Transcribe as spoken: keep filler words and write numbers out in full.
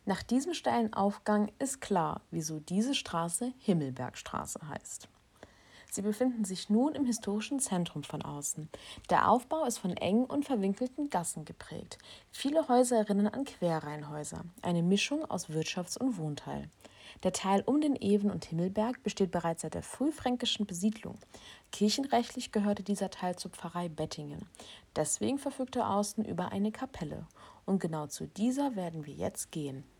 Nach diesem steilen Aufgang ist klar, wieso diese Straße Himmelbergstraße heißt. Sie befinden sich nun im historischen Zentrum von Außen. Der Aufbau ist von engen und verwinkelten Gassen geprägt. Viele Häuser erinnern an Querreihenhäuser, eine Mischung aus Wirtschafts- und Wohnteil. Der Teil um den Ewen und Himmelberg besteht bereits seit der frühfränkischen Besiedlung. Kirchenrechtlich gehörte dieser Teil zur Pfarrei Bettingen. Deswegen verfügte Außen über eine Kapelle. Und genau zu dieser werden wir jetzt gehen.